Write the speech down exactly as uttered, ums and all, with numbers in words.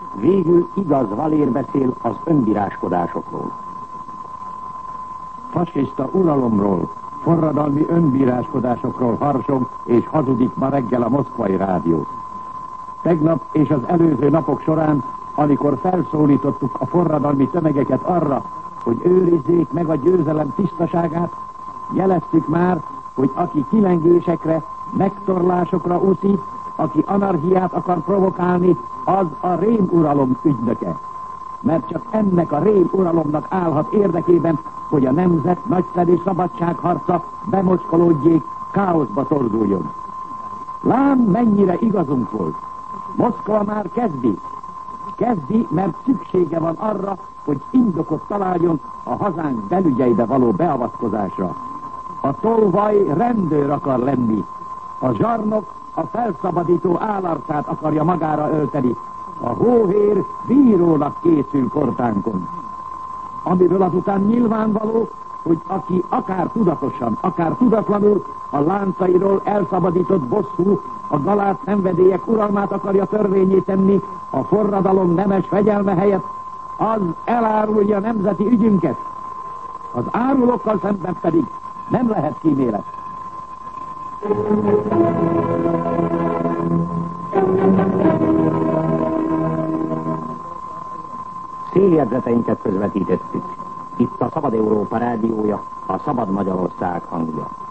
Végül igaz Valér beszél az önbíráskodásokról. Fasiszta uralomról, forradalmi önbíráskodásokról harsog és hazudik ma reggel a moszkvai rádió. Tegnap és az előző napok során, amikor felszólítottuk a forradalmi tömegeket arra, hogy őrizzék meg a győzelem tisztaságát, jeleztük már, hogy aki kilengésekre, megtorlásokra úszít, aki anarchiát akar provokálni, az a rémuralom ügynöke. Mert csak ennek a rémuralomnak állhat érdekében, hogy a nemzet nagyszerű szabadságharca bemocskolódjék, káoszba torzuljon. Lám, mennyire igazunk volt. Moszkva már kezdi. Kezdi, mert szüksége van arra, hogy indokot találjon a hazánk belügyeibe való beavatkozásra. A tolvaj rendőr akar lenni. A zsarnok a felszabadító állarcát akarja magára ölteni. A hóhér bírónak készül kortánkon. Amiből azután nyilvánvaló, hogy aki akár tudatosan, akár tudatlanul a láncairól elszabadított bosszú, a galát szenvedélyek uralmát akarja törvényé tenni, a forradalom nemes fegyelme helyett, az elárulja nemzeti ügyünket. Az árulókkal szemben pedig nem lehet kímélet. Széljegyzeteinket közvetítettük. Itt a Szabad Európa rádiója, a Szabad Magyarország hangja.